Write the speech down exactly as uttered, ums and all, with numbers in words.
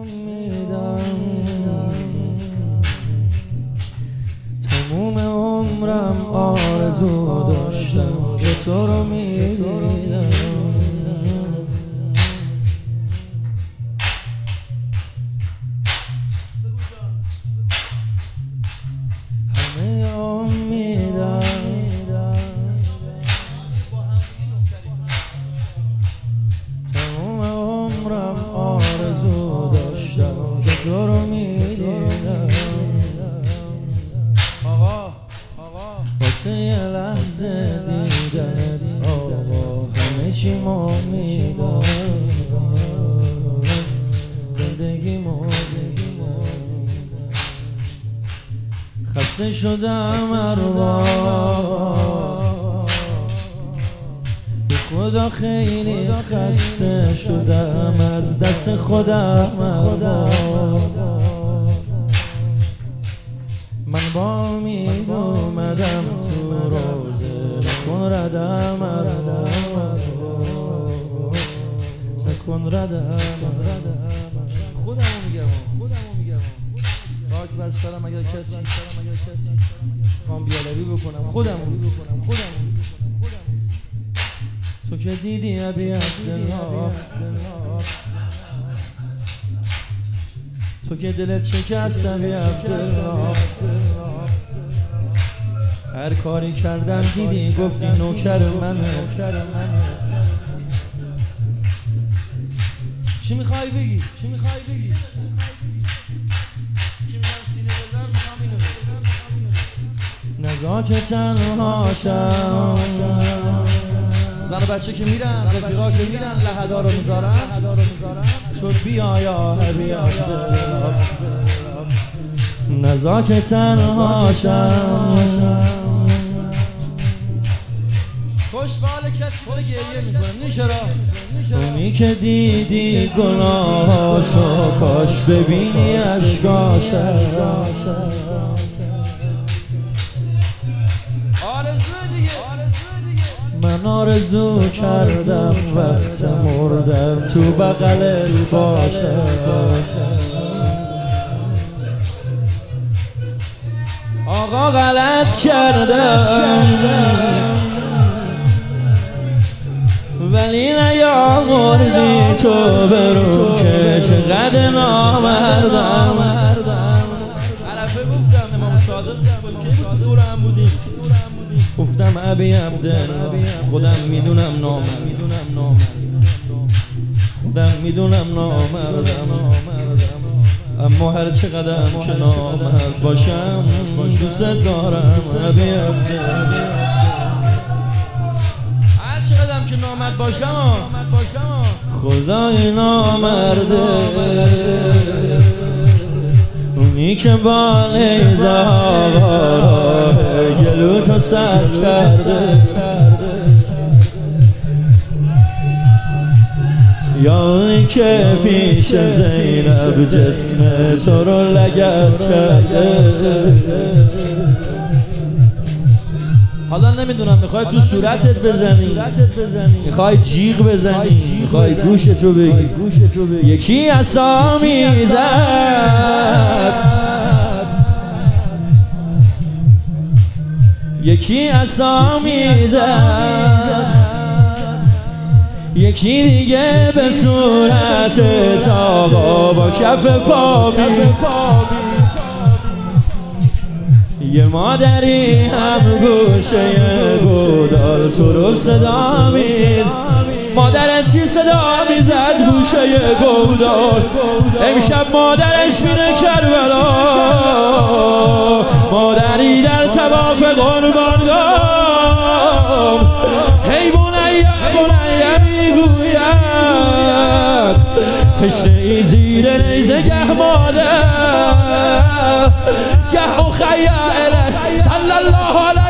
امیدم تموم عمرم آرزو داشتم که تو رو میدیدم. همه امیدم تموم عمرم آرزو داشتم که تو رو میدیدم. واسه یه لحظه دیدنت آقا همه چی ما میدم. زندگی ما خسته شدم اروا به خدا خیلی خسته شدم از دست خودم اروا. من با امید اومدم تو روزه نکن ردم اروا نکن ردم. خودمو میگم خودمو میگم خاک بر سرم اگر کسی خوام بیادبی بکنم خودمو بکنم خودمو. تو که دیدی ابی عبدالله تو که دلت شکست ابی عبدالله. هر کاری کردم دیدی گفتی نوکر منه. چی میخوای بگی؟ چی میخوای بگی؟ نزا که تنها شم زن و بچه که میرن رفیقا که میرن لحدا رو میذارن تو بیا یا ابی عبدالله. نزا که تنها شم خوش به حال کسی که گریه میکنه نیشرا اونی که دیدی گناهاشو کاش ببینی اشکاشو. من آرزو کردم وقت مردم تو بغل باشه. آقا غلط کردم ولی نیامردی تو برو که چقدر نامردم. عرفه گفتم امام صادق که بود دورم بودی گفتم ابی عبدالله خودم میدونم نامردم خودم میدونم نامردم اما هر چقدر که نامرد باشم دوست دارم ابی عبدالله. هر چقدر که نامرد باشم خدای نامرده اونی که با نیزه ها گلو تو سر کرده یا اونی که پیش زینب جسم تو رو لگد کرده. حالا نمیدونم میخوای تو صورتت بزنی میخوای جیغ بزنی میخوای گوشتو بگی. یکی اسامی زد یکی اسامی زد یکی دیگه به صورت آقا با کف پا یه مادری هم گوشه گودال تو رو صدا مید. مادرت چی صدا میزد گوشه گودال امشب مادرش میره کربلا. مادری در طواف قربانگاه هی بنیه بنیه میگوید تشنه ای زیر نیزه گه مادر گه اخیه اله صلی الله علیه